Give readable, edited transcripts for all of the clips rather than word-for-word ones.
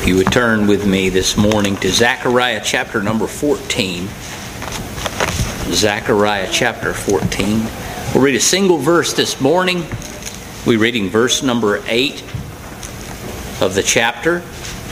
You would turn with me this morning to Zechariah chapter number 14. Zechariah chapter 14. We'll read a single verse this morning. We're reading verse number 8 of the chapter.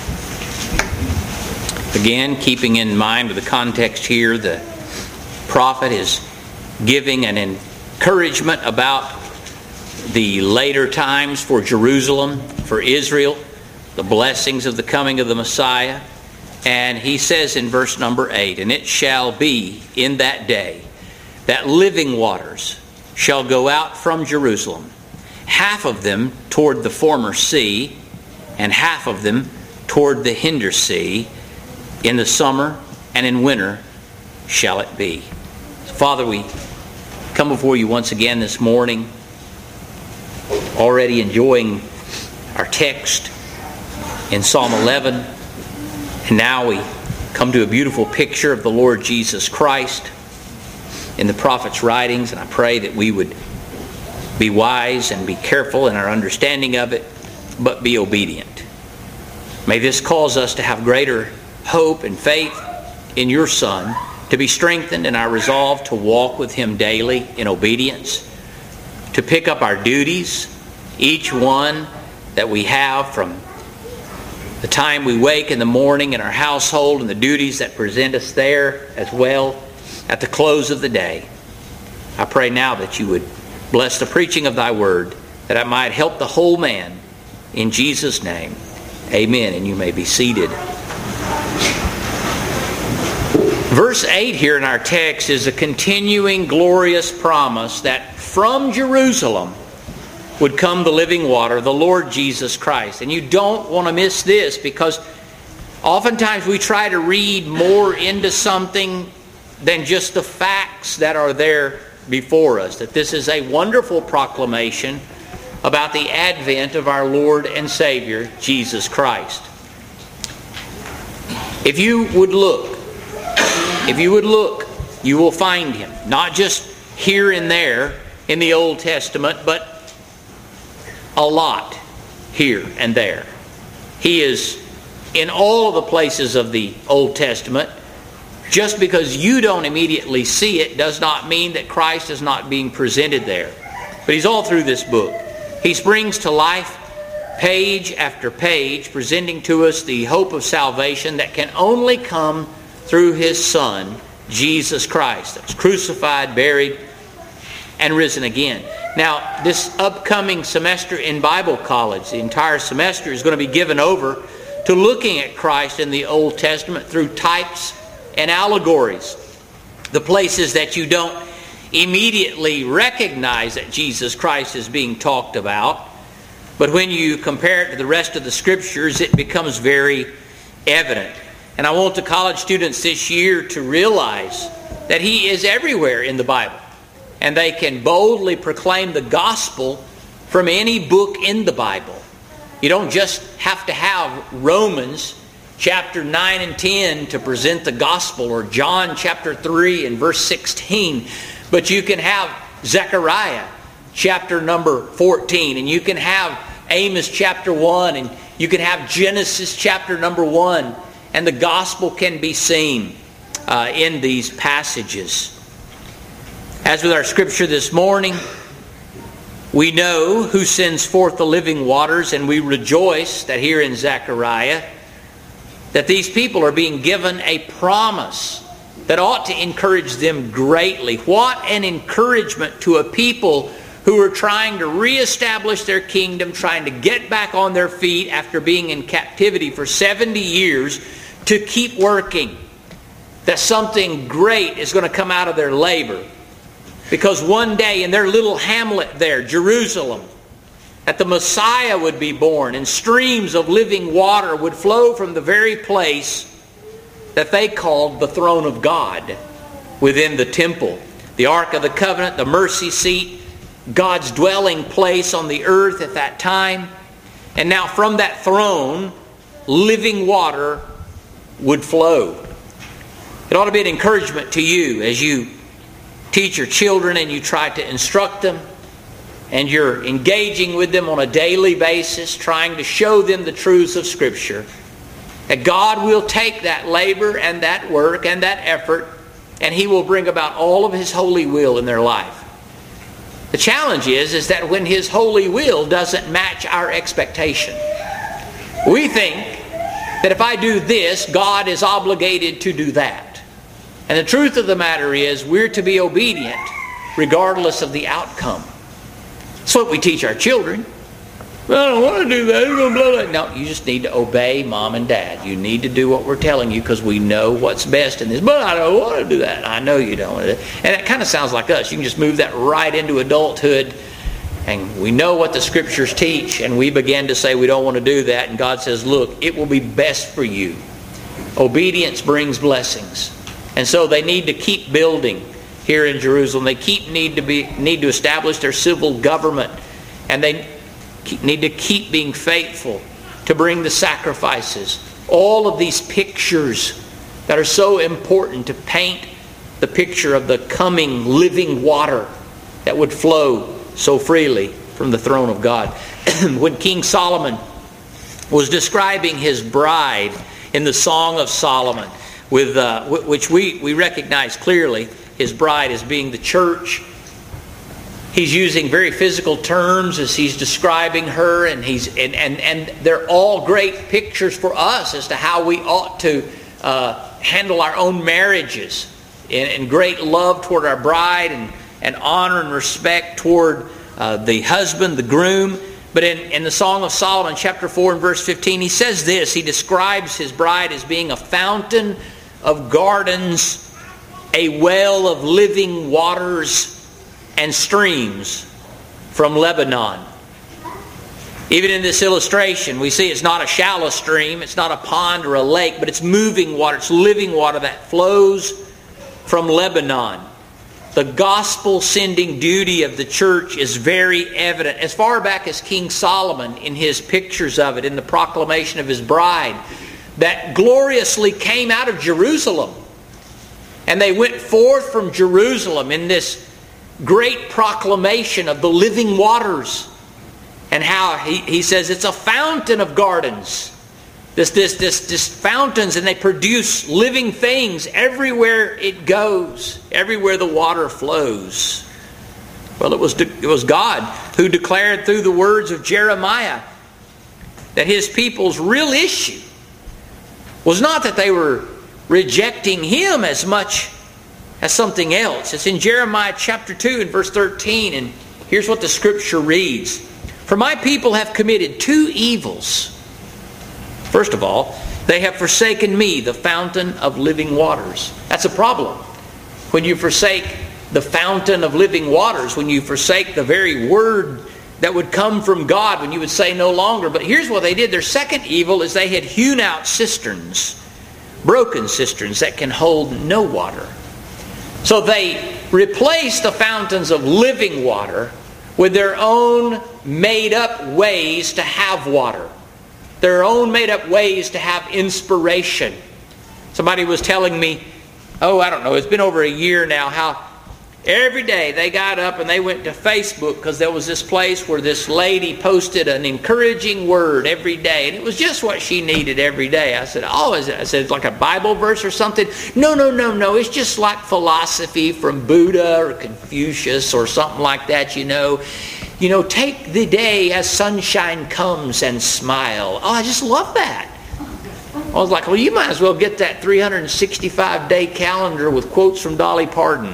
Again, keeping in mind the context here, the prophet is giving an encouragement about the later times for Jerusalem, for Israel, the blessings of the coming of the Messiah. And he says in verse number 8, "And it shall be in that day that living waters shall go out from Jerusalem, half of them toward the former sea, and half of them toward the hinder sea. In the summer and in winter shall it be." Father, we come before you once again this morning, already enjoying our text in Psalm 11. And now we come to a beautiful picture of the Lord Jesus Christ in the prophet's writings. And I pray that we would be wise and be careful in our understanding of it, but be obedient. May this cause us to have greater hope and faith in your Son, to be strengthened in our resolve to walk with Him daily in obedience, to pick up our duties, each one that we have from the time we wake in the morning in our household and the duties that present us there as well at the close of the day. I pray now that you would bless the preaching of thy word, that I might help the whole man. In Jesus' name, amen. And you may be seated. Verse 8 here in our text is a continuing glorious promise that from Jerusalem would come the living water, the Lord Jesus Christ. And you don't want to miss this, because oftentimes we try to read more into something than just the facts that are there before us. That this is a wonderful proclamation about the advent of our Lord and Savior, Jesus Christ. If you would look, you will find Him. Not just here and there in the Old Testament, but a lot here and there. He is in all of the places of the Old Testament. Just because you don't immediately see it does not mean that Christ is not being presented there. But He's all through this book. He springs to life page after page, presenting to us the hope of salvation that can only come through His Son, Jesus Christ, that was crucified, buried, and risen again. Now, this upcoming semester in Bible college, the entire semester is going to be given over to looking at Christ in the Old Testament through types and allegories. The places that you don't immediately recognize that Jesus Christ is being talked about, but when you compare it to the rest of the Scriptures, it becomes very evident. And I want the college students this year to realize that He is everywhere in the Bible. And they can boldly proclaim the gospel from any book in the Bible. You don't just have to have Romans chapter 9 and 10 to present the gospel, or John chapter 3 and verse 16. But you can have Zechariah chapter number 14, and you can have Amos chapter 1, and you can have Genesis chapter number 1, and the gospel can be seen in these passages. As with our scripture this morning, we know who sends forth the living waters, and we rejoice that here in Zechariah that these people are being given a promise that ought to encourage them greatly. What an encouragement to a people who are trying to reestablish their kingdom, trying to get back on their feet after being in captivity for 70 years, to keep working. That something great is going to come out of their labor. Because one day in their little hamlet there, Jerusalem, that the Messiah would be born, and streams of living water would flow from the very place that they called the throne of God within the temple. The Ark of the Covenant, the mercy seat, God's dwelling place on the earth at that time. And now from that throne, living water would flow. It ought to be an encouragement to you as you teach your children and you try to instruct them, and you're engaging with them on a daily basis, trying to show them the truths of Scripture. That God will take that labor and that work and that effort, and He will bring about all of His holy will in their life. The challenge is that when His holy will doesn't match our expectation. We think that if I do this, God is obligated to do that. And the truth of the matter is, we're to be obedient regardless of the outcome. That's what we teach our children. Well, I don't want to do that. It's going to blow that. No, you just need to obey Mom and Dad. You need to do what we're telling you because we know what's best in this. But I don't want to do that. I know you don't want to do that. And it kind of sounds like us. You can just move that right into adulthood. And we know what the Scriptures teach. And we begin to say we don't want to do that. And God says, look, it will be best for you. Obedience brings blessings. And so they need to keep building here in Jerusalem. They need to establish their civil government. And they need to keep being faithful to bring the sacrifices. All of these pictures that are so important to paint the picture of the coming living water that would flow so freely from the throne of God. When King Solomon was describing his bride in the Song of Solomon, which we recognize clearly his bride as being the church, he's using very physical terms as he's describing her, and they're all great pictures for us as to how we ought to handle our own marriages in great love toward our bride and honor and respect toward the husband, the groom. But in the Song of Solomon, chapter 4 and verse 15, he says this. He describes his bride as being a fountain of gardens, a well of living waters, and streams from Lebanon. Even in this illustration, we see it's not a shallow stream, it's not a pond or a lake, but it's moving water, it's living water that flows from Lebanon. The gospel-sending duty of the church is very evident. As far back as King Solomon, in his pictures of it, in the proclamation of his bride, that gloriously came out of Jerusalem. And they went forth from Jerusalem in this great proclamation of the living waters, and how he says it's a fountain of gardens. This fountains, and they produce living things everywhere it goes, everywhere the water flows. Well, it was God who declared through the words of Jeremiah that His people's real issue was not that they were rejecting Him as much as something else. It's in Jeremiah chapter 2 and verse 13, and here's what the Scripture reads. For my people have committed two evils. First of all, they have forsaken me, the fountain of living waters. That's a problem. When you forsake the fountain of living waters, when you forsake the very word that would come from God, when you would say no longer. But here's what they did. Their second evil is they had hewn out cisterns, broken cisterns that can hold no water. So they replaced the fountains of living water with their own made-up ways to have water. Their own made-up ways to have inspiration. Somebody was telling me, I don't know, it's been over a year now, how every day they got up and they went to Facebook because there was this place where this lady posted an encouraging word every day. And it was just what she needed every day. I said, is it? I said, it's like a Bible verse or something? No. It's just like philosophy from Buddha or Confucius or something like that, you know. Take the day as sunshine comes and smile. I just love that. I was like, well, you might as well get that 365-day calendar with quotes from Dolly Parton.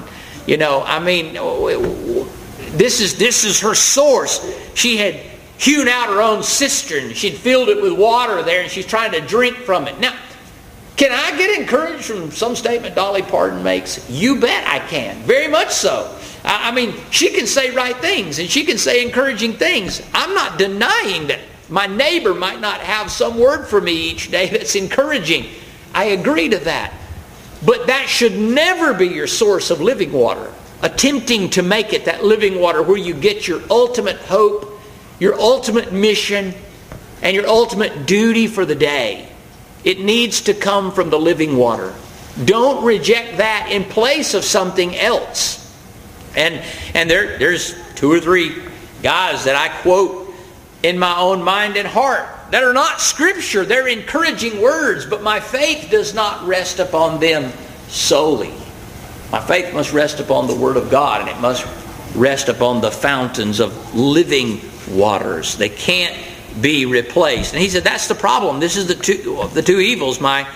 This is her source. She had hewn out her own cistern. She'd filled it with water there, and she's trying to drink from it. Now, can I get encouraged from some statement Dolly Parton makes? You bet I can. Very much so. She can say right things, and she can say encouraging things. I'm not denying that my neighbor might not have some word for me each day that's encouraging. I agree to that. But that should never be your source of living water. Attempting to make it that living water where you get your ultimate hope, your ultimate mission, and your ultimate duty for the day. It needs to come from the living water. Don't reject that in place of something else. And there's 2 or 3 guys that I quote in my own mind and heart that are not Scripture. They're encouraging words, but my faith does not rest upon them solely. My faith must rest upon the Word of God, and it must rest upon the fountains of living waters. They can't be replaced. And he said, that's the problem. This is the two evils my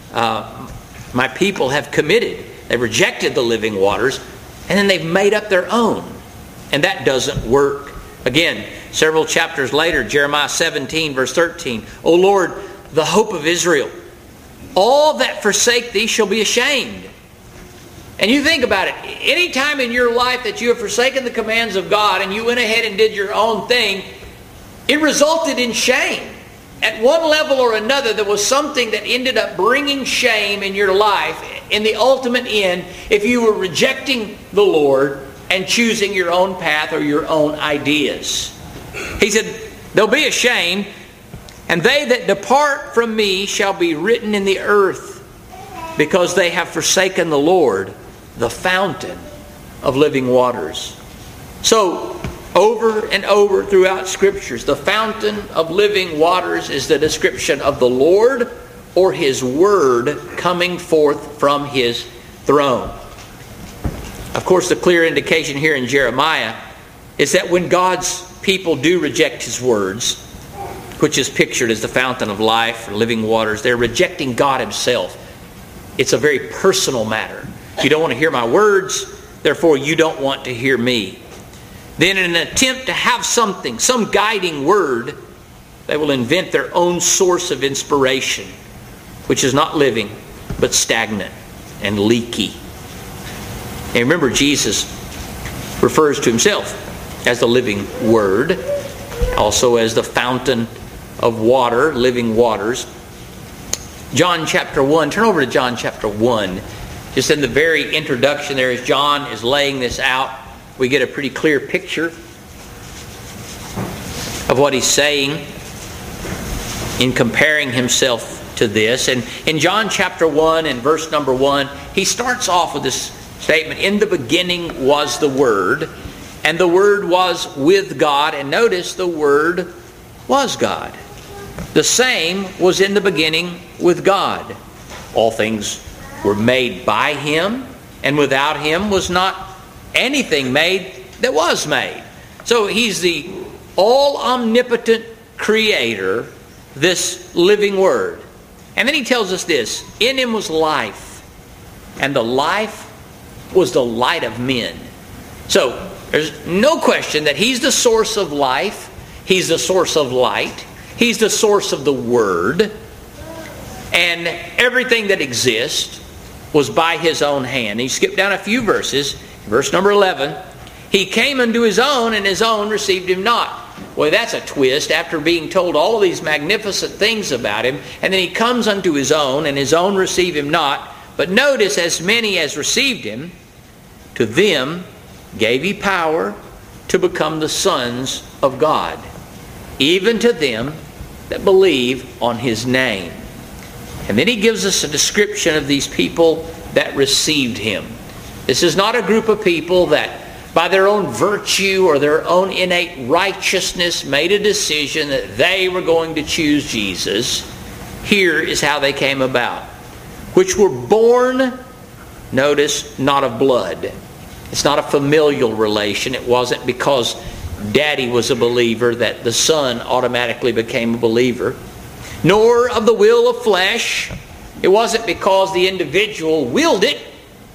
people have committed. They've rejected the living waters, and then they've made up their own. And that doesn't work. Again, several chapters later, Jeremiah 17, verse 13. O Lord, the hope of Israel, all that forsake thee shall be ashamed. And you think about it. Any time in your life that you have forsaken the commands of God and you went ahead and did your own thing, it resulted in shame. At one level or another, there was something that ended up bringing shame in your life. In the ultimate end, if you were rejecting the Lord and choosing your own path or your own ideas. He said, they'll be ashamed, and they that depart from me shall be written in the earth, because they have forsaken the Lord, the fountain of living waters. So, over and over throughout Scriptures, the fountain of living waters is the description of the Lord or His Word coming forth from His throne. Of course, the clear indication here in Jeremiah is that when God's people do reject His words, which is pictured as the fountain of life or living waters, they're rejecting God Himself. It's a very personal matter. You don't want to hear my words, therefore you don't want to hear me. Then in an attempt to have something, some guiding word, they will invent their own source of inspiration, which is not living, but stagnant and leaky. And remember, Jesus refers to Himself as the living Word, also as the fountain of water, living waters. John chapter 1, turn over to John chapter 1. Just in the very introduction there, as John is laying this out, we get a pretty clear picture of what he's saying in comparing himself to this. And in John chapter 1 and verse number 1, he starts off with this statement, in the beginning was the Word, and the Word was with God. And notice, the Word was God. The same was in the beginning with God. All things were made by Him, and without Him was not anything made that was made. So He's the all-omnipotent Creator, this living Word. And then He tells us this, in Him was life, and the life was the light of men. So there's no question that He's the source of life, He's the source of light, He's the source of the Word, and everything that exists was by His own hand. He skipped down a few verses. Verse number 11, He came unto His own, and His own received Him not. Well, that's a twist. After being told all of these magnificent things about Him, and then He comes unto His own, and His own receive Him not. But notice, as many as received Him, to them gave He power to become the sons of God, even to them that believe on His name. And then He gives us a description of these people that received Him. This is not a group of people that by their own virtue or their own innate righteousness made a decision that they were going to choose Jesus. Here is how they came about. Which were born, notice, not of blood. It's not a familial relation. It wasn't because daddy was a believer that the son automatically became a believer. Nor of the will of flesh. It wasn't because the individual willed it.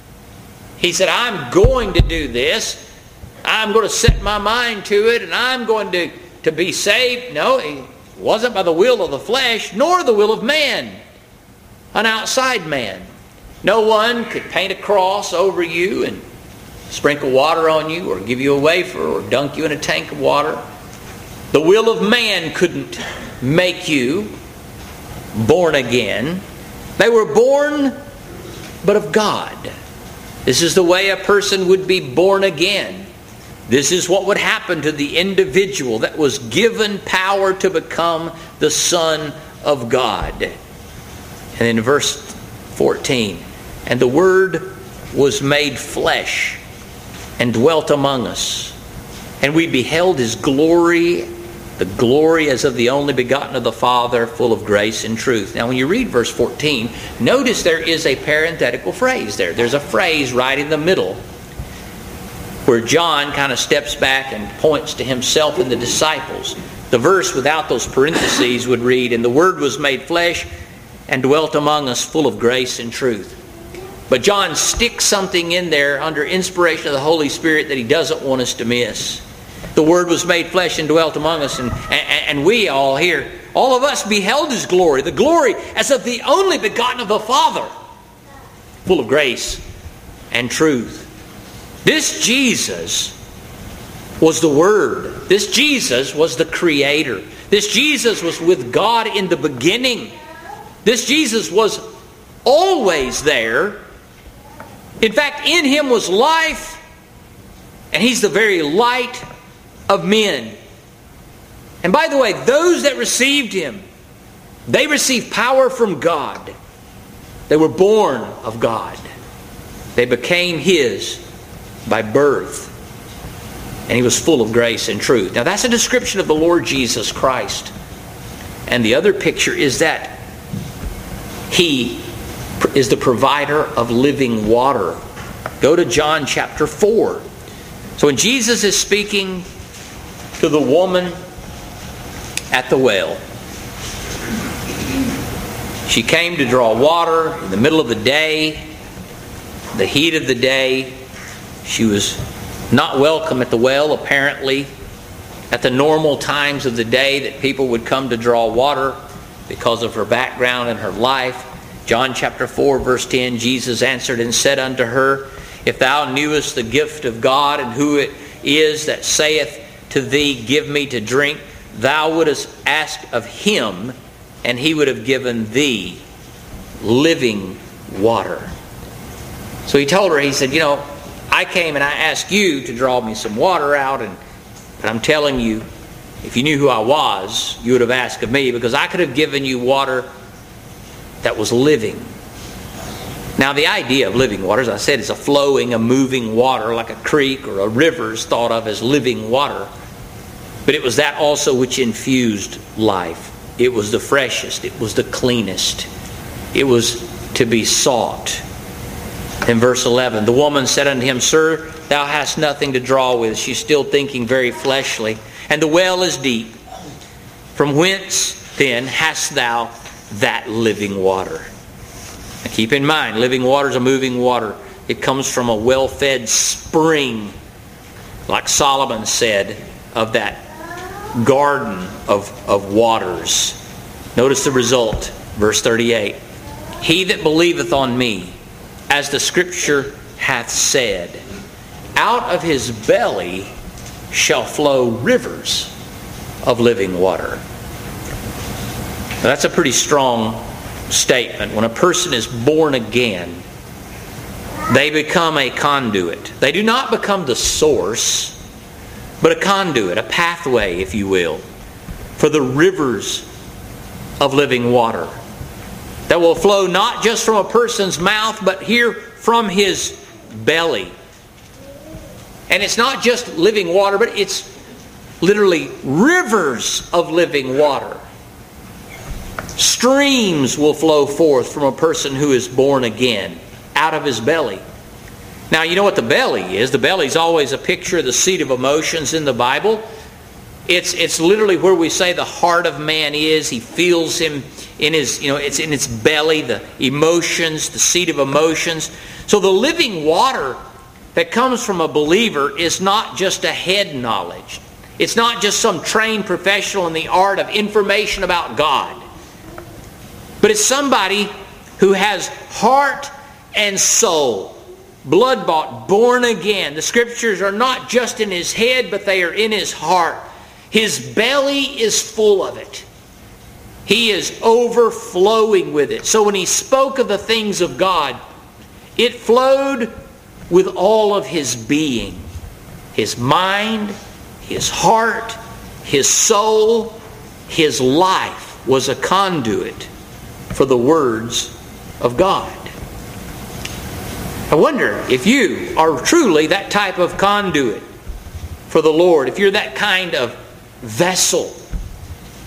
He said, I'm going to do this. I'm going to set my mind to it, and I'm going to be saved. No, it wasn't by the will of the flesh, nor the will of man, an outside man. No one could paint a cross over you and sprinkle water on you, or give you a wafer, or dunk you in a tank of water. The will of man couldn't make you born again. They were born, but of God. This is the way a person would be born again. This is what would happen to the individual that was given power to become the Son of God. And in verse 14, and the Word was made flesh and dwelt among us, and we beheld His glory, The glory as of the only begotten of the Father, full of grace and truth. Now when you read verse 14, notice there is a parenthetical phrase there. There's a phrase right in the middle where John kind of steps back and points to himself and the disciples. The verse without those parentheses would read, "And the Word was made flesh and dwelt among us, full of grace and truth." But John sticks something in there under inspiration of the Holy Spirit that he doesn't want us to miss. The Word was made flesh and dwelt among us, and we all here, all of us beheld His glory, the glory as of the only begotten of the Father, full of grace and truth. This Jesus was the Word. This Jesus was the Creator. This Jesus was with God in the beginning. This Jesus was always there. In fact, in Him was life, and He's the very light of men. And by the way, those that received Him, they received power from God. They were born of God. They became His by birth. And He was full of grace and truth. Now that's a description of the Lord Jesus Christ. And the other picture is that He is the provider of living water. Go to John chapter 4. So when Jesus is speaking to the woman at the well, she came to draw water in the middle of the day, the heat of the day. She was not welcome at the well, apparently, at the normal times of the day that people would come to draw water because of her background and her life. John chapter 4, verse 10, Jesus answered and said unto her, If thou knewest the gift of God, and who it is that saith to thee, Give me to drink, thou wouldest ask of Him, and He would have given thee living water. So He told her, He said, I came and I asked you to draw me some water out, but I'm telling you, if you knew who I was, you would have asked of me, because I could have given you water that was living. Now the idea of living water, as I said, is a flowing, a moving water, like a creek or a river is thought of as living water. But it was that also which infused life. It was the freshest. It was the cleanest. It was to be sought. In verse 11, the woman said unto him, Sir, thou hast nothing to draw with. She's still thinking very fleshly. And the well is deep. From whence then hast thou that living water? Now keep in mind, living water is a moving water. It comes from a well-fed spring, like Solomon said, of that garden of waters. Notice the result, verse 38. He that believeth on me, as the Scripture hath said, out of his belly shall flow rivers of living water. Now that's a pretty strong statement. When a person is born again, they become a conduit. They do not become the source, but a conduit, a pathway, if you will, for the rivers of living water that will flow not just from a person's mouth, but here from his belly. And it's not just living water, but it's literally rivers of living water. Streams will flow forth from a person who is born again out of his belly. Now, you know what the belly is. The belly is always a picture of the seat of emotions in the Bible. It's literally where we say the heart of man is. He feels him in his, it's in its belly, the emotions, the seat of emotions. So the living water that comes from a believer is not just a head knowledge. It's not just some trained professional in the art of information about God. But it's somebody who has heart and soul. Blood-bought, born again. The Scriptures are not just in his head, but they are in his heart. His belly is full of it. He is overflowing with it. So when he spoke of the things of God, it flowed with all of his being. His mind, his heart, his soul, his life was a conduit for the words of God. I wonder if you are truly that type of conduit for the Lord, if you're that kind of vessel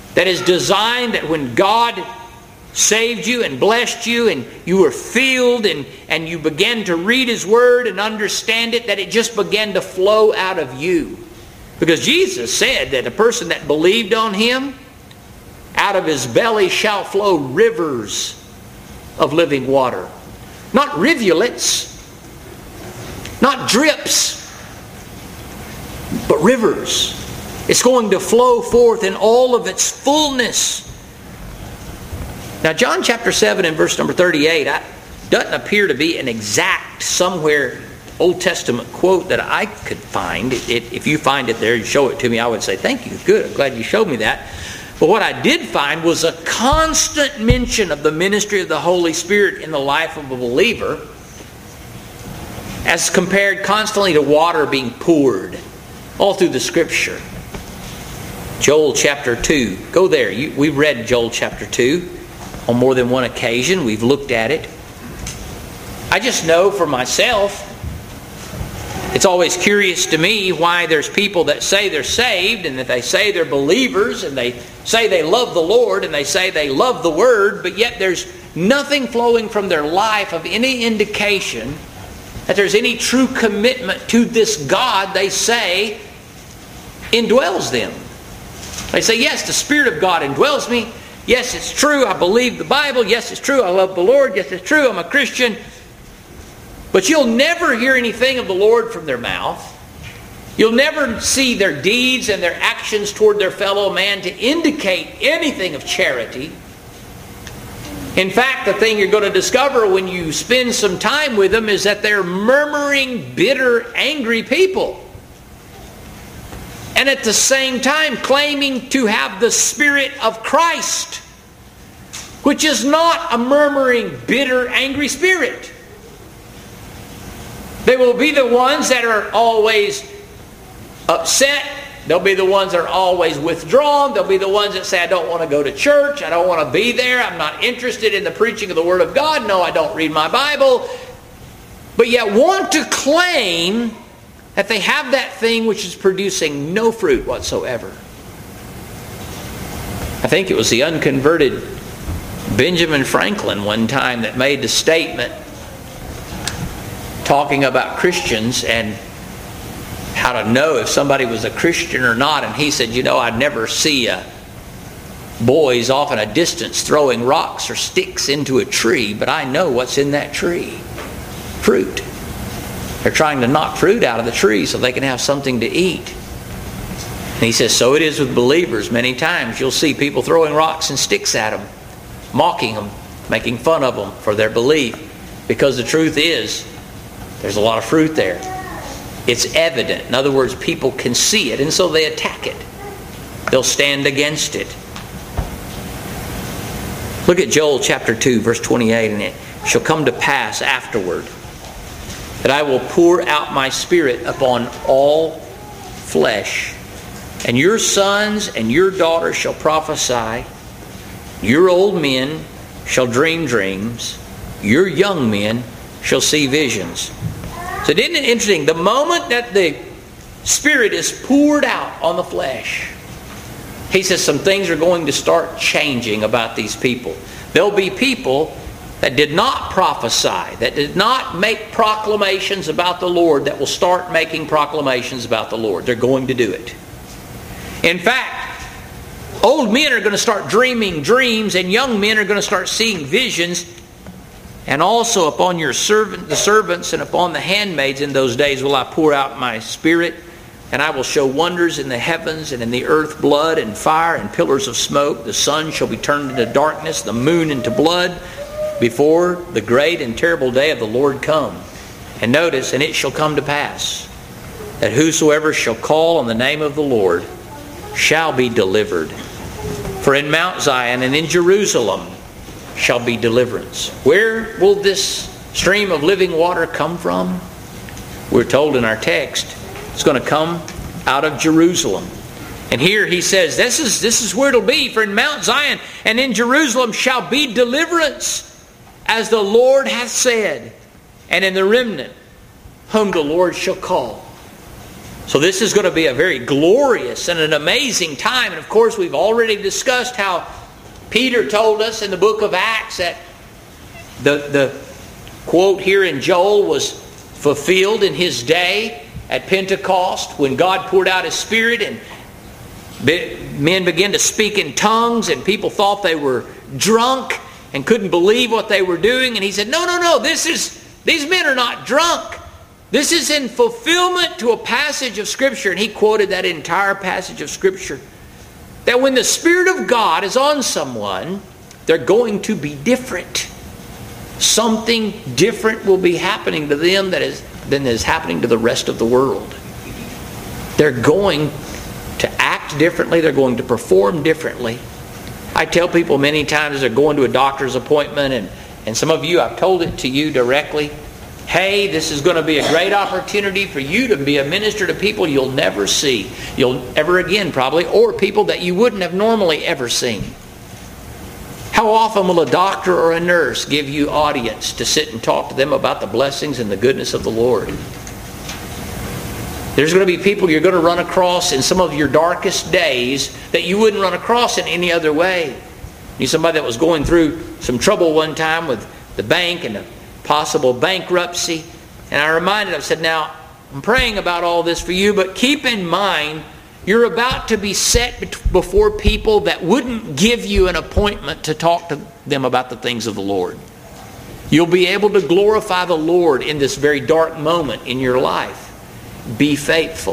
that is designed that when God saved you and blessed you and you were filled and you began to read His Word and understand it, that it just began to flow out of you. Because Jesus said that a person that believed on Him, out of his belly shall flow rivers of living water. Not rivulets, not drips, but rivers. It's going to flow forth in all of its fullness. Now, John chapter 7 and verse number 38 doesn't appear to be an exact somewhere Old Testament quote that I could find. If you find it there and show it to me, I would say, thank you, good, I'm glad you showed me that. But what I did find was a constant mention of the ministry of the Holy Spirit in the life of a believer, as compared constantly to water being poured all through the Scripture. Joel chapter 2. Go there. We've read Joel chapter 2 on more than one occasion. We've looked at it. I just know for myself, it's always curious to me why there's people that say they're saved and that they say they're believers and they say they love the Lord and they say they love the Word, but yet there's nothing flowing from their life of any indication that there's any true commitment to this God they say indwells them. They say, yes, the Spirit of God indwells me. Yes, it's true, I believe the Bible. Yes, it's true, I love the Lord. Yes, it's true, I'm a Christian. But you'll never hear anything of the Lord from their mouth. You'll never see their deeds and their actions toward their fellow man to indicate anything of charity. In fact, the thing you're going to discover when you spend some time with them is that they're murmuring, bitter, angry people. And at the same time claiming to have the Spirit of Christ, which is not a murmuring, bitter, angry spirit. They will be the ones that are always upset. They'll be the ones that are always withdrawn. They'll be the ones that say, I don't want to go to church. I don't want to be there. I'm not interested in the preaching of the Word of God. No, I don't read my Bible. But yet want to claim that they have that thing which is producing no fruit whatsoever. I think it was the unconverted Benjamin Franklin one time that made the statement talking about Christians and how to know if somebody was a Christian or not. And he said, I'd never see boys off in a distance throwing rocks or sticks into a tree, but I know what's in that tree. Fruit. They're trying to knock fruit out of the tree so they can have something to eat. And he says, so it is with believers. Many times you'll see people throwing rocks and sticks at them, mocking them, making fun of them for their belief. Because the truth is, there's a lot of fruit there. It's evident. In other words, people can see it, and so they attack it. They'll stand against it. Look at Joel chapter 2, verse 28. And it shall come to pass afterward that I will pour out my Spirit upon all flesh. And your sons and your daughters shall prophesy. Your old men shall dream dreams. Your young men shall see visions. So isn't it interesting? The moment that the Spirit is poured out on the flesh, he says some things are going to start changing about these people. There'll be people that did not prophesy, that did not make proclamations about the Lord, that will start making proclamations about the Lord. They're going to do it. In fact, old men are going to start dreaming dreams, and young men are going to start seeing visions. And also upon the servants and upon the handmaids in those days will I pour out my Spirit, and I will show wonders in the heavens and in the earth, blood and fire and pillars of smoke. The sun shall be turned into darkness, the moon into blood, before the great and terrible day of the Lord come. And notice, and it shall come to pass that whosoever shall call on the name of the Lord shall be delivered. For in Mount Zion and in Jerusalem shall be deliverance. Where will this stream of living water come from? We're told in our text it's going to come out of Jerusalem. And here he says, this is where it'll be. For in Mount Zion and in Jerusalem shall be deliverance, as the Lord hath said, and in the remnant whom the Lord shall call. So this is going to be a very glorious and an amazing time. And of course, we've already discussed how Peter told us in the book of Acts that the quote here in Joel was fulfilled in his day at Pentecost when God poured out His Spirit and men began to speak in tongues and people thought they were drunk and couldn't believe what they were doing. And he said, no, these men are not drunk. This is in fulfillment to a passage of Scripture. And he quoted that entire passage of Scripture. That when the Spirit of God is on someone, they're going to be different. Something different will be happening to them than is happening to the rest of the world. They're going to act differently. They're going to perform differently. I tell people many times they're going to a doctor's appointment, and some of you, I've told it to you directly. Hey, this is going to be a great opportunity for you to be a minister to people you'll never see. You'll ever again probably, or people that you wouldn't have normally ever seen. How often will a doctor or a nurse give you audience to sit and talk to them about the blessings and the goodness of the Lord? There's going to be people you're going to run across in some of your darkest days that you wouldn't run across in any other way. You somebody that was going through some trouble one time with the bank and a possible bankruptcy. And I said, now, I'm praying about all this for you, but keep in mind, you're about to be set before people that wouldn't give you an appointment to talk to them about the things of the Lord. You'll be able to glorify the Lord in this very dark moment in your life. Be faithful.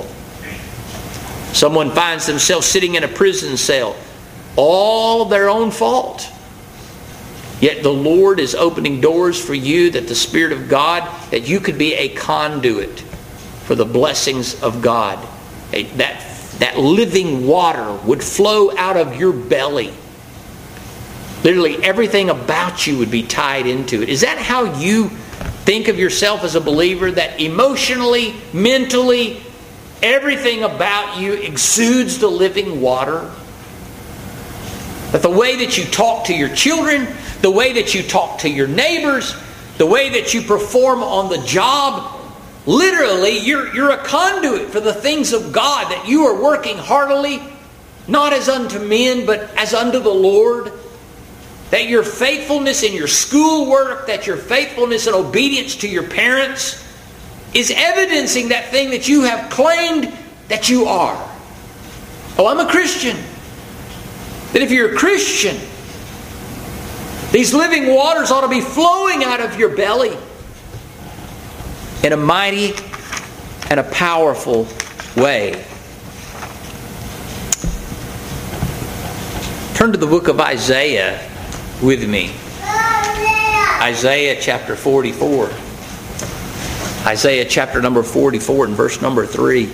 Someone finds themselves sitting in a prison cell, all their own fault. Yet the Lord is opening doors for you, that the Spirit of God, that you could be a conduit for the blessings of God. That living water would flow out of your belly. Literally everything about you would be tied into it. Is that how you think of yourself as a believer? That emotionally, mentally, everything about you exudes the living water? That the way that you talk to your children, the way that you talk to your neighbors, the way that you perform on the job, literally you're a conduit for the things of God, that you are working heartily, not as unto men, but as unto the Lord. That your faithfulness in your schoolwork, that your faithfulness and obedience to your parents is evidencing that thing that you have claimed that you are. Oh, I'm a Christian. That if you're a Christian, these living waters ought to be flowing out of your belly in a mighty and a powerful way. Turn to the book of Isaiah with me. Isaiah chapter 44. Isaiah chapter number 44 and verse number 3.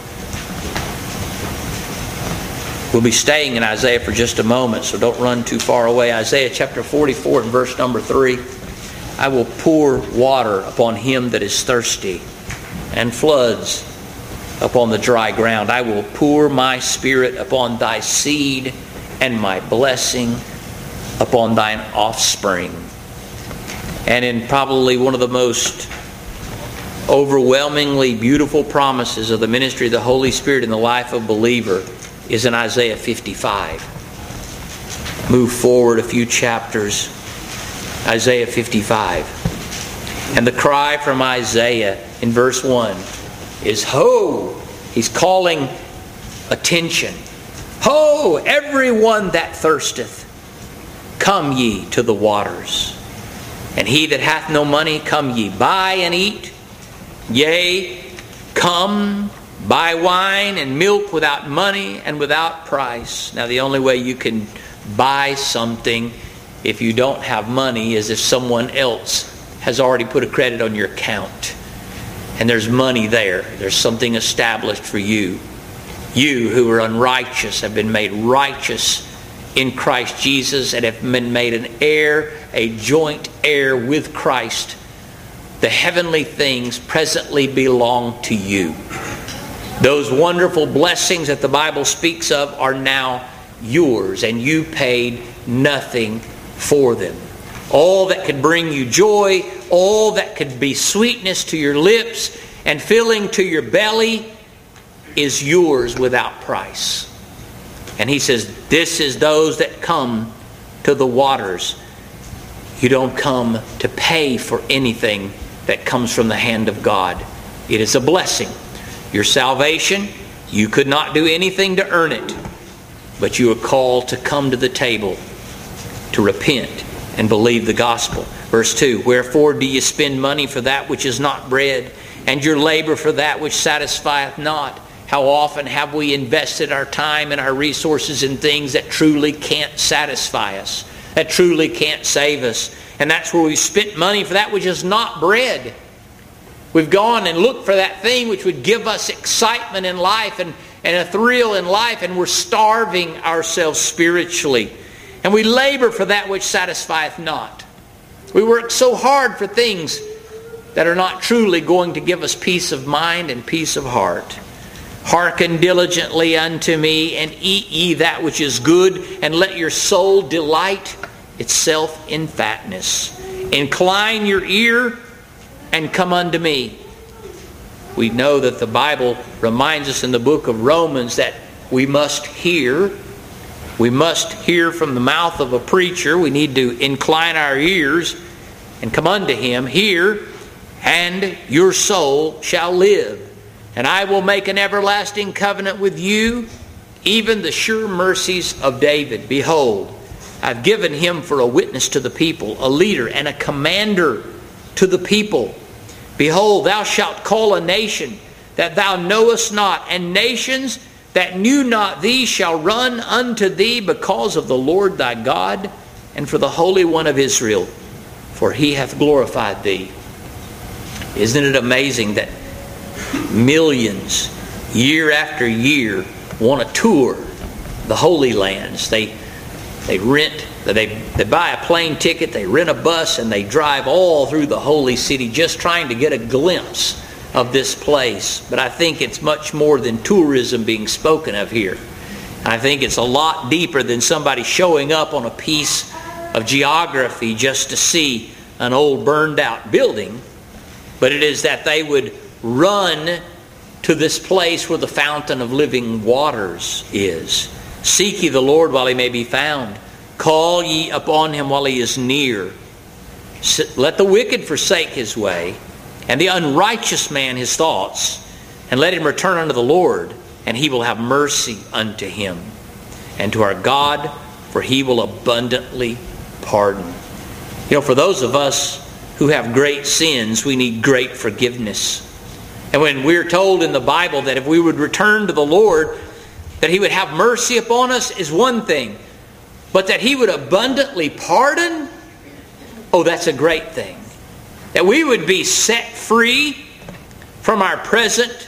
We'll be staying in Isaiah for just a moment, so don't run too far away. Isaiah chapter 44 and verse number 3. I will pour water upon him that is thirsty, and floods upon the dry ground. I will pour my Spirit upon thy seed, and my blessing upon thine offspring. And in probably one of the most overwhelmingly beautiful promises of the ministry of the Holy Spirit in the life of a believer is in Isaiah 55. Move forward a few chapters. Isaiah 55. And the cry from Isaiah in verse 1 is, Ho! He's calling attention. Ho! Everyone that thirsteth, come ye to the waters. And he that hath no money, come ye, buy and eat. Yea, come, buy wine and milk without money and without price. Now the only way you can buy something if you don't have money is if someone else has already put a credit on your account. And there's money there. There's something established for you. You who are unrighteous have been made righteous in Christ Jesus and have been made an heir, a joint heir with Christ. The heavenly things presently belong to you. Those wonderful blessings that the Bible speaks of are now yours, and you paid nothing for them. All that could bring you joy, all that could be sweetness to your lips and filling to your belly, is yours without price. And he says, this is those that come to the waters. You don't come to pay for anything that comes from the hand of God. It is a blessing. Your salvation, you could not do anything to earn it, but you are called to come to the table, to repent and believe the gospel. Verse 2, wherefore do ye spend money for that which is not bread, and your labor for that which satisfieth not? How often have we invested our time and our resources in things that truly can't satisfy us, that truly can't save us? And that's where we've spent money for that which is not bread. We've gone and looked for that thing which would give us excitement in life and a thrill in life, and we're starving ourselves spiritually. And we labor for that which satisfieth not. We work so hard for things that are not truly going to give us peace of mind and peace of heart. Hearken diligently unto me, and eat ye that which is good, and let your soul delight itself in fatness. Incline your ear and come unto me. We know that the Bible reminds us in the book of Romans that we must hear. We must hear from the mouth of a preacher. We need to incline our ears and come unto him. Hear, and your soul shall live. And I will make an everlasting covenant with you, even the sure mercies of David. Behold, I've given him for a witness to the people, a leader and a commander to the people. Behold, thou shalt call a nation that thou knowest not, and nations that knew not thee shall run unto thee because of the Lord thy God, and for the Holy One of Israel, for he hath glorified thee. Isn't it amazing that millions, year after year, want to tour the Holy Lands? They buy a plane ticket, they rent a bus, and they drive all through the holy city just trying to get a glimpse of this place. But I think it's much more than tourism being spoken of here. I think it's a lot deeper than somebody showing up on a piece of geography just to see an old burned out building. But it is that they would run to this place where the fountain of living waters is. Seek ye the Lord while he may be found. Call ye upon him while he is near. Let the wicked forsake his way, and the unrighteous man his thoughts, and let him return unto the Lord, and he will have mercy unto him, and to our God, for he will abundantly pardon. You know, for those of us who have great sins, we need great forgiveness. And when we're told in the Bible that if we would return to the Lord, that he would have mercy upon us is one thing. But that he would abundantly pardon, oh, that's a great thing. That we would be set free from our present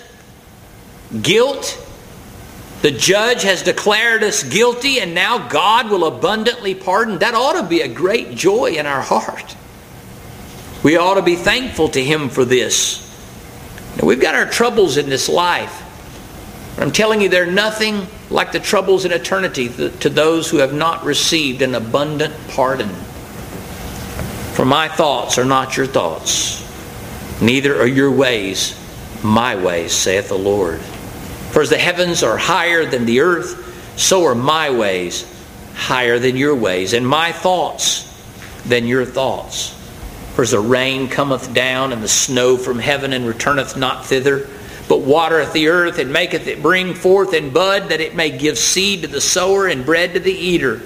guilt. The judge has declared us guilty, and now God will abundantly pardon. That ought to be a great joy in our heart. We ought to be thankful to him for this. Now, we've got our troubles in this life. But I'm telling you, they're nothing like the troubles in eternity to those who have not received an abundant pardon. For my thoughts are not your thoughts, neither are your ways my ways, saith the Lord. For as the heavens are higher than the earth, so are my ways higher than your ways, and my thoughts than your thoughts. For as the rain cometh down, and the snow from heaven, and returneth not thither, but watereth the earth, and maketh it bring forth and bud, that it may give seed to the sower, and bread to the eater,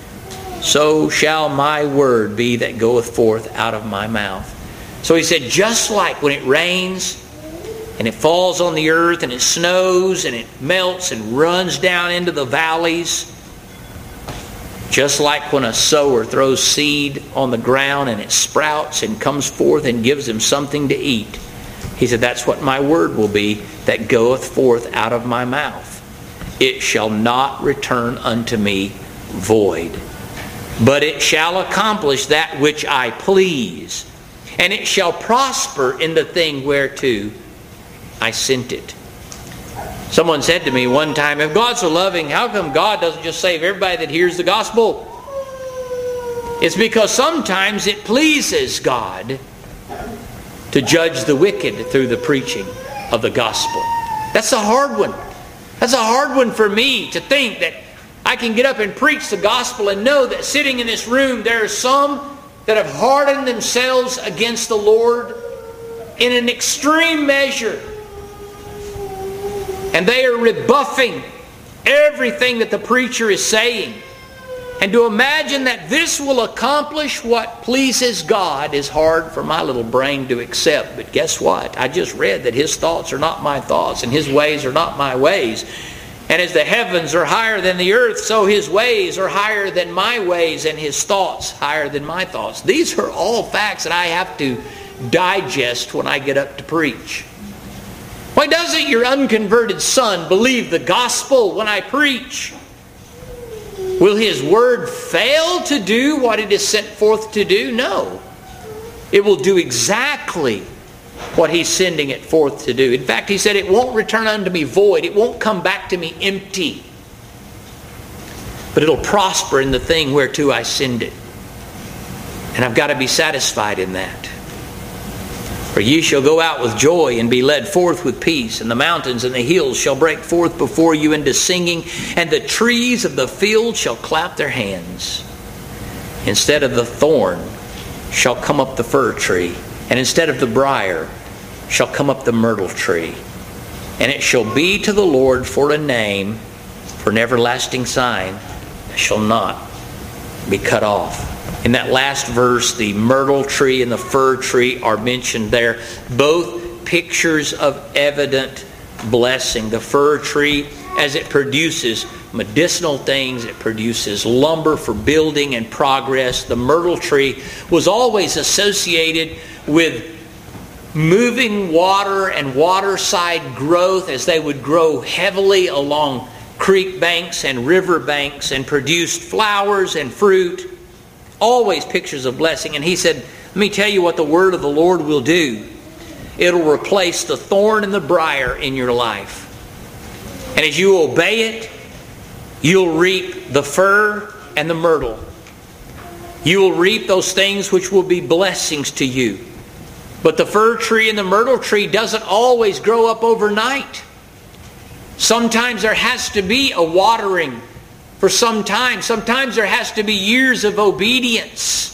so shall my word be that goeth forth out of my mouth. So he said, just like when it rains, and it falls on the earth, and it snows, and it melts, and runs down into the valleys, just like when a sower throws seed on the ground, and it sprouts, and comes forth, and gives him something to eat. He said, that's what my word will be that goeth forth out of my mouth. It shall not return unto me void, but it shall accomplish that which I please, and it shall prosper in the thing whereto I sent it. Someone said to me one time, if God's so loving, how come God doesn't just save everybody that hears the gospel? It's because sometimes it pleases God to judge the wicked through the preaching of the gospel. That's a hard one. That's a hard one for me to think that I can get up and preach the gospel and know that sitting in this room there are some that have hardened themselves against the Lord in an extreme measure. And they are rebuffing everything that the preacher is saying. And to imagine that this will accomplish what pleases God is hard for my little brain to accept. But guess what? I just read that His thoughts are not my thoughts and His ways are not my ways. And as the heavens are higher than the earth, so His ways are higher than my ways and His thoughts higher than my thoughts. These are all facts that I have to digest when I get up to preach. Why doesn't your unconverted son believe the gospel when I preach? Will his word fail to do what it is sent forth to do? No. It will do exactly what He's sending it forth to do. In fact, He said, it won't return unto me void. It won't come back to me empty. But it'll prosper in the thing whereto I send it. And I've got to be satisfied in that. For ye shall go out with joy and be led forth with peace, and the mountains and the hills shall break forth before you into singing, and the trees of the field shall clap their hands. Instead of the thorn shall come up the fir tree, and instead of the briar shall come up the myrtle tree. And it shall be to the Lord for a name, for an everlasting sign that shall not be cut off. In that last verse, the myrtle tree and the fir tree are mentioned there. Both pictures of evident blessing. The fir tree, as it produces medicinal things, it produces lumber for building and progress. The myrtle tree was always associated with moving water and waterside growth, as they would grow heavily along creek banks and river banks and produced flowers and fruit. Always pictures of blessing. And He said, let me tell you what the word of the Lord will do. It'll replace the thorn and the briar in your life. And as you obey it, you'll reap the fir and the myrtle. You will reap those things which will be blessings to you. But the fir tree and the myrtle tree doesn't always grow up overnight. Sometimes there has to be a watering for some time. Sometimes there has to be years of obedience.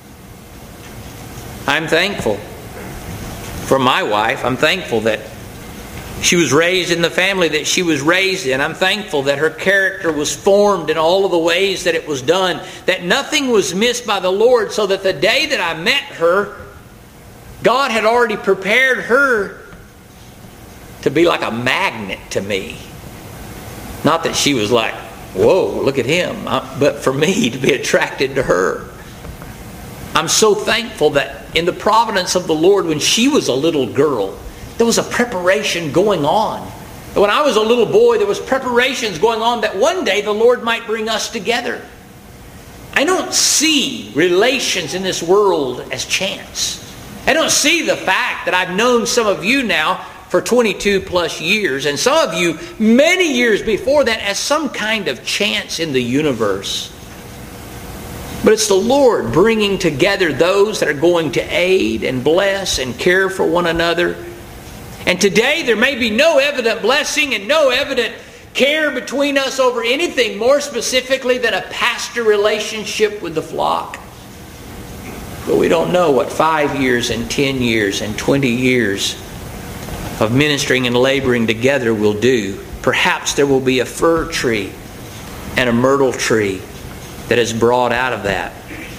I'm thankful for my wife. I'm thankful that she was raised in the family that she was raised in. I'm thankful that her character was formed in all of the ways that it was done. That nothing was missed by the Lord, so that the day that I met her, God had already prepared her to be like a magnet to me. Not that she was like, whoa, look at him. But for me to be attracted to her. I'm so thankful that in the providence of the Lord, when she was a little girl, there was a preparation going on. When I was a little boy, there was preparations going on that one day the Lord might bring us together. I don't see relations in this world as chance. I don't see the fact that I've known some of you now for 22 plus years, and some of you many years before that, as some kind of chance in the universe. But it's the Lord bringing together those that are going to aid and bless and care for one another. And today there may be no evident blessing and no evident care between us over anything more specifically than a pastor relationship with the flock. But we don't know what 5 years and 10 years and 20 years of ministering and laboring together will do. Perhaps there will be a fir tree and a myrtle tree that is brought out of that.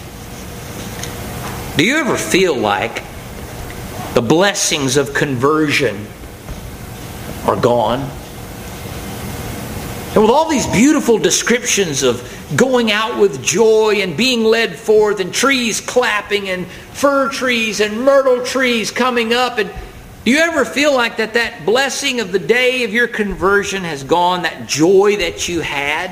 Do you ever feel like the blessings of conversion are gone? And with all these beautiful descriptions of going out with joy and being led forth and trees clapping and fir trees and myrtle trees coming up, and do you ever feel like that blessing of the day of your conversion has gone, that joy that you had?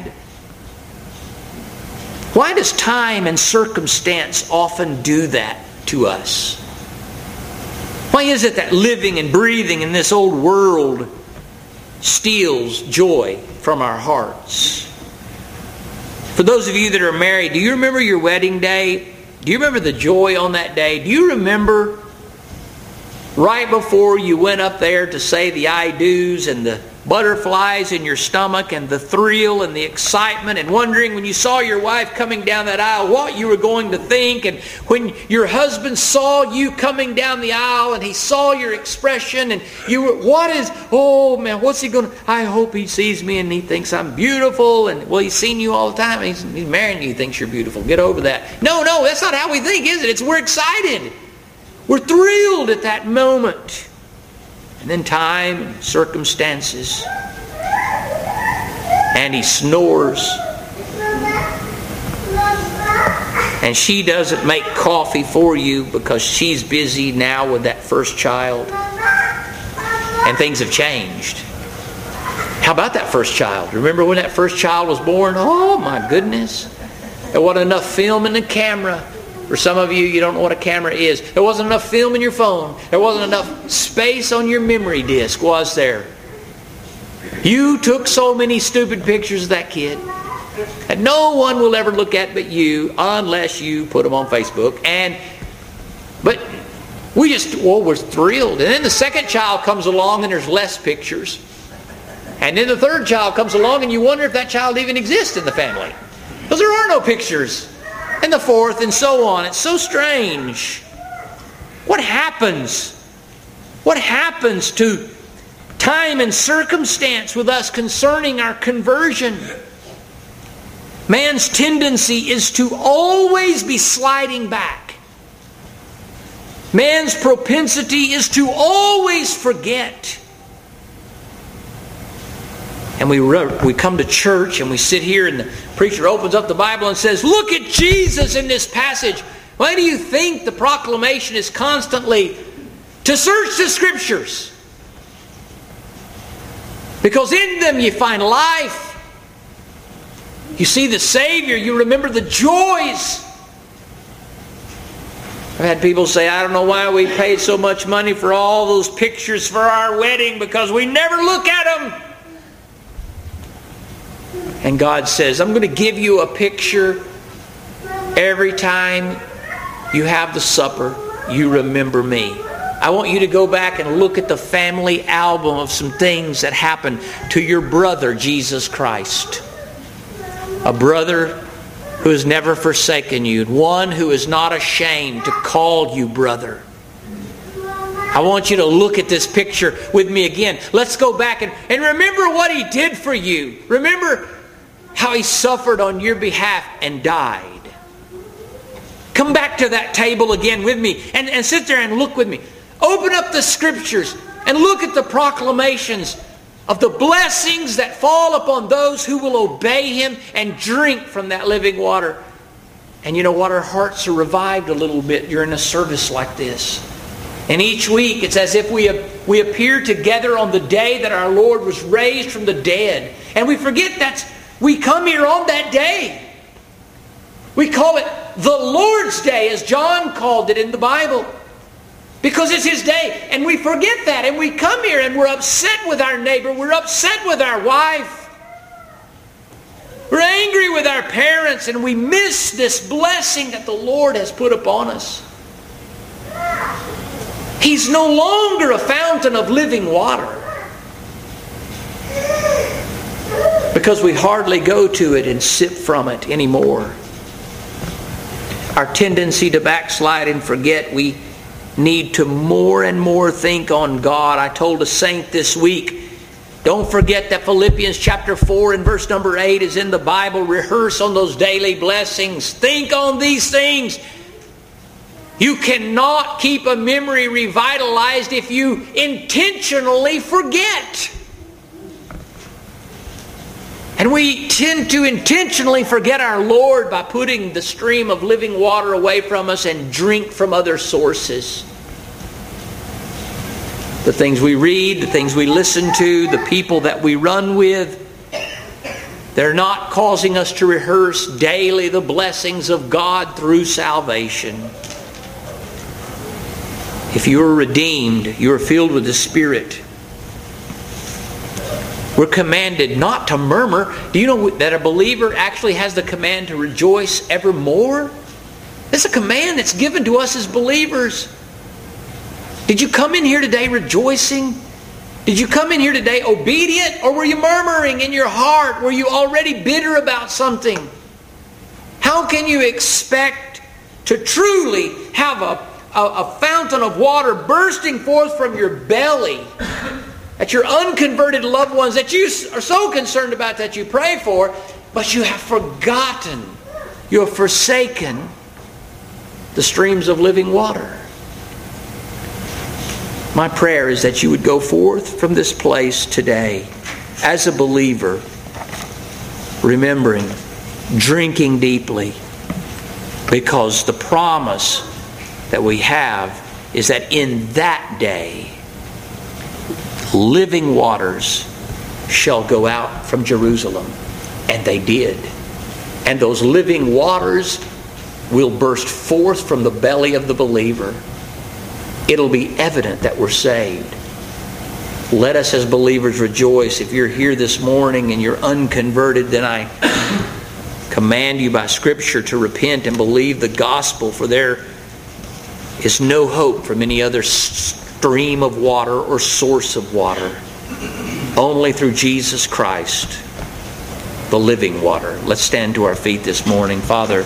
Why does time and circumstance often do that to us? Why is it that living and breathing in this old world steals joy from our hearts? For those of you that are married, do you remember your wedding day? Do you remember the joy on that day? Do you remember right before you went up there to say the I do's and the butterflies in your stomach and the thrill and the excitement and wondering when you saw your wife coming down that aisle what you were going to think, and when your husband saw you coming down the aisle and he saw your expression and you were, oh man, what's he going to, I hope he sees me and he thinks I'm beautiful, and well, he's seen you all the time, he's marrying you, he thinks you're beautiful, get over that. No, that's not how we think, is it? We're excited. We're thrilled at that moment. And then time and circumstances. And he snores. And she doesn't make coffee for you because she's busy now with that first child. And things have changed. How about that first child? Remember when that first child was born? Oh my goodness. There wasn't enough film in the camera. For some of you, you don't know what a camera is. There wasn't enough film in your phone. There wasn't enough space on your memory disk, was there? You took so many stupid pictures of that kid that no one will ever look at but you, unless you put them on Facebook. But we're thrilled. And then the second child comes along and there's less pictures. And then the third child comes along and you wonder if that child even exists in the family. Because there are no pictures. And the fourth, and so on. It's so strange. What happens? What happens to time and circumstance with us concerning our conversion? Man's tendency is to always be sliding back. Man's propensity is to always forget. And we come to church and we sit here and the preacher opens up the Bible and says, look at Jesus in this passage. Why do you think the proclamation is constantly to search the Scriptures? Because in them you find life. You see the Savior. You remember the joys. I've had people say, I don't know why we paid so much money for all those pictures for our wedding because we never look at them. And God says, I'm going to give you a picture every time you have the supper, you remember me. I want you to go back and look at the family album of some things that happened to your brother, Jesus Christ. A brother who has never forsaken you. One who is not ashamed to call you brother. I want you to look at this picture with me again. Let's go back and remember what He did for you. Remember how He suffered on your behalf and died. Come back to that table again with me and sit there and look with me. Open up the Scriptures and look at the proclamations of the blessings that fall upon those who will obey Him and drink from that living water. And you know what? Our hearts are revived a little bit during a service like this. And each week it's as if we appear together on the day that our Lord was raised from the dead. And we forget we come here on that day. We call it the Lord's Day, as John called it in the Bible. Because it's His day. And we forget that. And we come here and we're upset with our neighbor. We're upset with our wife. We're angry with our parents. And we miss this blessing that the Lord has put upon us. He's no longer a fountain of living water. Because we hardly go to it and sip from it anymore. Our tendency to backslide and forget, we need to more and more think on God. I told a saint this week, don't forget that Philippians chapter 4 and verse number 8 is in the Bible. Rehearse on those daily blessings. Think on these things. You cannot keep a memory revitalized if you intentionally forget. And we tend to intentionally forget our Lord by putting the stream of living water away from us and drink from other sources. The things we read, the things we listen to, the people that we run with, they're not causing us to rehearse daily the blessings of God through salvation. If you are redeemed, you are filled with the Spirit. We're commanded not to murmur. Do you know that a believer actually has the command to rejoice evermore? It's a command that's given to us as believers. Did you come in here today rejoicing? Did you come in here today obedient, or were you murmuring in your heart? Were you already bitter about something? How can you expect to truly have a fountain of water bursting forth from your belly at your unconverted loved ones that you are so concerned about that you pray for, but you have forgotten, you have forsaken the streams of living water? My prayer is that you would go forth from this place today as a believer, remembering, drinking deeply, because the promise that we have is that in that day, living waters shall go out from Jerusalem. And they did. And those living waters will burst forth from the belly of the believer. It'll be evident that we're saved. Let us as believers rejoice. If you're here this morning and you're unconverted, then I command you by Scripture to repent and believe the gospel, for there is no hope from any other stream of water or source of water. Only through Jesus Christ, the living water. Let's stand to our feet this morning. Father,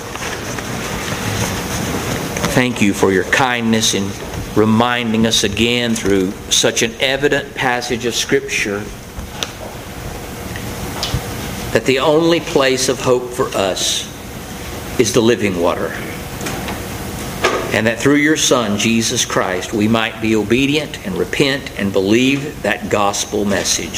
thank you for your kindness in reminding us again through such an evident passage of Scripture that the only place of hope for us is the living water. And that through your Son, Jesus Christ, we might be obedient and repent and believe that gospel message.